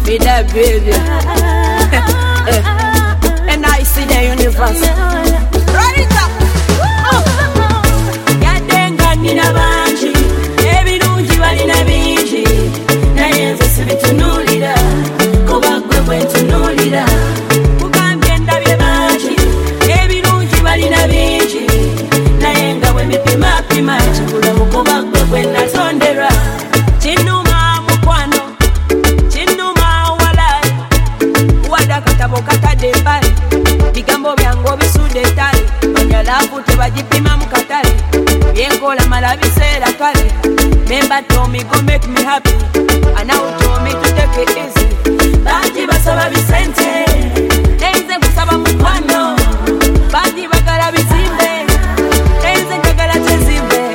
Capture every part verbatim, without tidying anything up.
with that baby. And I see the universe. Right up. Yadenga nina banji, ebirungi balina bingi. Naye nze sibitunulira, kuba gwe bwe ntunulira. Kugambye ndabye banji, ebirungi balina bingi. Naye nga bwe mipima pima, kibulamu kuba gwe bwe natondera. Kinuma mukwano, kinuma walai. Wada katabo katade mbali, bigambo byangu bisude tali. Banyalavu tebagipima mukatale, byenkola mala biseera kale. Member told me go make me happy, and now told me to take it easy. Banji basaba bisente, nenze kusaba mukwano. Banji bagala bizimbe, nenze kagala tezimbe.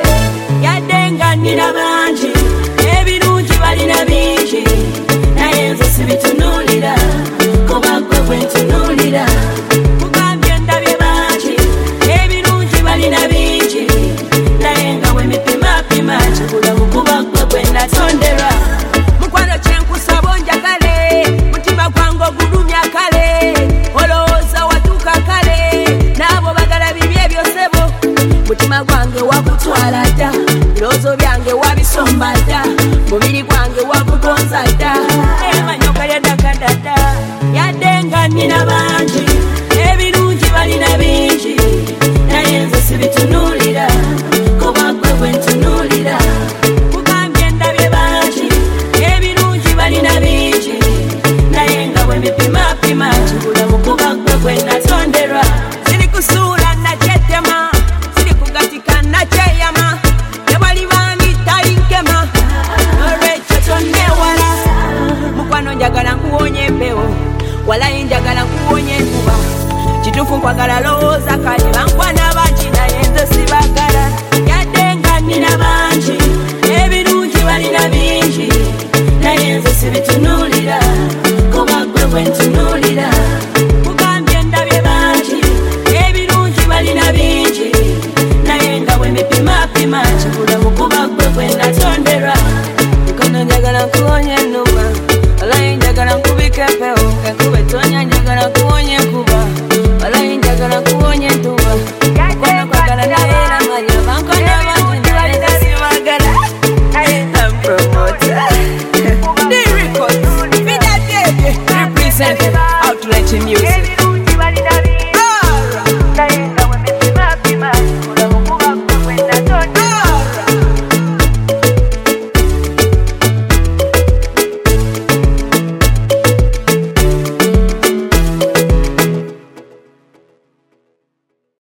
Yadenga nina banji, ebirungi balina bingi. Naye nze sibitunulira, kuba gwe bwe ntunulira. Kugambye ndabye banji, ebirungi balina bingi. Naye nga bwe mipima pima, kibulamu kuba gwe bwe natondera. Mukwano kyenkusaba onjagale, mutima gwange ogulumya kale. Olowooza watuuka kale, n'abo bagala bibi ebyosebo. Mutima gwange wakutwala dda, birowoozo byange wabisomba dda, mubiri gwange wagugonza dda. Emanyoka lyadagada dda. Yadenga nina bangi, ebirungi balina bingi. Naye nze sibitunulira, kuba gwe bwe ntunulira. Kugambye ndabye bangi, ebirungi balina bingi. Naye nga bwe mipima pima, kibulamu kuba gwe bwe natonderwa. Siri kusuula nakyetema, siri kugatika nakyeyama. Ne bali bangi tali nkema, n'olwekyo tonnewala. Mukwano njagala nkuwonye empewo, walayi njagala nkuwonye enkuba. Kituufu nkwagala lowooza kale, bankwana bangi naye nze sibagala. Yadenga nina bangi, ebirungi balina bingi. Naye nze sibitunulira, kuba gwe bwe ntunulira. Kugambye ndabye bangi, ebirungi balina bingi. Naye nga bwe mipima pima, kibulamu kuba gwe bwe natonderwa. Mukwano njagala nkuwonye ennuma, walayi njagala nkubike empewo. Enkuba etonya njagala nkuwonye enkuba, walayi njagala nkuwonye entuba. Mukwano kwagala naye era manya banko